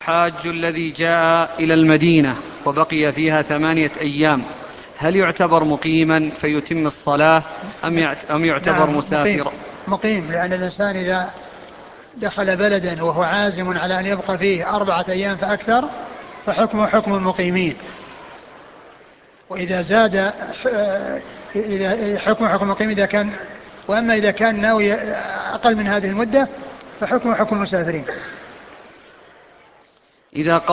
الحاج الذي جاء إلى المدينة وبقي فيها 8 أيام هل يعتبر مقيما فيتم الصلاة أم يعتبر نعم مسافرا؟ مقيم، لأن الإنسان إذا دخل بلدا وهو عازم على أن يبقى فيه 4 أيام فأكثر فحكمه حكم المقيمين، وإذا زاد إذا حكم حكم المقيم إذا كان، وأما إذا كان ناوي أقل من هذه المدة فحكمه حكم المسافرين. إذا